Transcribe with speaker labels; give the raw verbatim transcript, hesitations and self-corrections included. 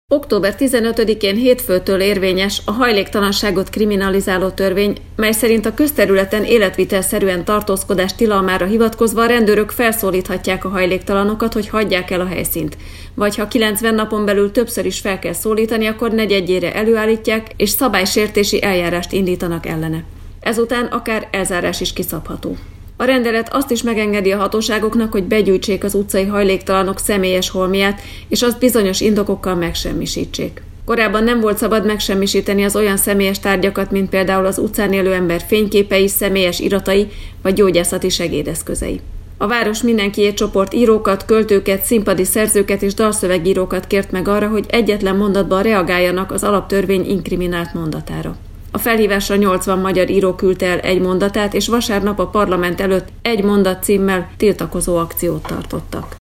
Speaker 1: október tizenötödikén hétfőtől érvényes a hajléktalanságot kriminalizáló törvény, mely szerint a közterületen életvitelszerűen tartózkodás tilalmára hivatkozva a rendőrök felszólíthatják a hajléktalanokat, hogy hagyják el a helyszínt. Vagy ha kilencven napon belül többször is fel kell szólítani, akkor negyedjére előállítják és szabálysértési eljárást indítanak ellene. Ezután akár elzárás is kiszabható. A rendelet azt is megengedi a hatóságoknak, hogy begyűjtsék az utcai hajléktalanok személyes holmiát, és azt bizonyos indokokkal megsemmisítsék. Korábban nem volt szabad megsemmisíteni az olyan személyes tárgyakat, mint például az utcán élő ember fényképei, személyes iratai vagy gyógyászati segédeszközei. A város mindenkié csoport írókat, költőket, színpadi szerzőket és dalszövegírókat kért meg arra, hogy egyetlen mondatban reagáljanak az alaptörvény inkriminált mondatára. A felhívásra nyolcvan magyar író küldte el egy mondatát, és vasárnap a parlament előtt egy mondat címmel tiltakozó akciót tartottak.